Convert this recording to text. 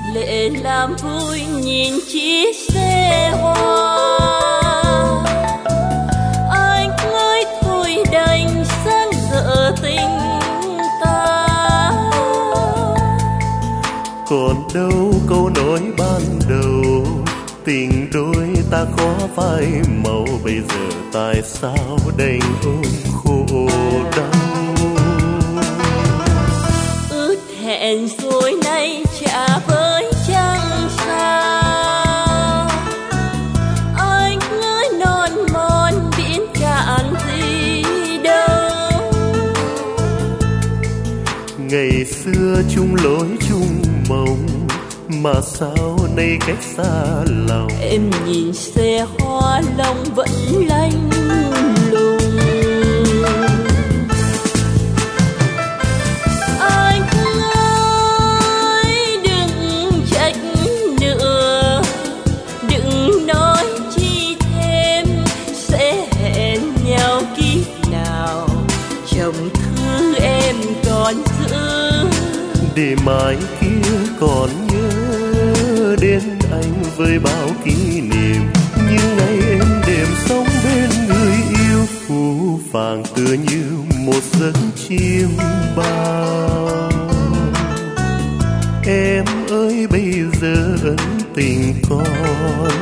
lệ làm vui nhìn chiếc xe hoa. Anh ơi thôi đành sáng dở tình ta. Còn đâu câu nói ban đầu, tình đôi ta khó phai màu. Bây giờ tại sao đành ôm khổ đau. Ước hẹn rồi nay chả với trăng sao. Anh ơi non mòn biển cạn gì đâu. Ngày xưa chung lối chung mộng, mà sao nay cách xa lòng. Em nhìn xe hoa lòng vẫn lanh lùng. Anh ơi đừng trách nữa, đừng nói chi thêm. Sẽ hẹn nhau kiếp nào, chồng thư em còn giữ. Để mai kia còn nhớ đến anh với bao kỷ niệm. Những ngày em đêm sống bên người yêu, phũ phàng tựa như một giấc chim bao. Em ơi bây giờ ân tình còn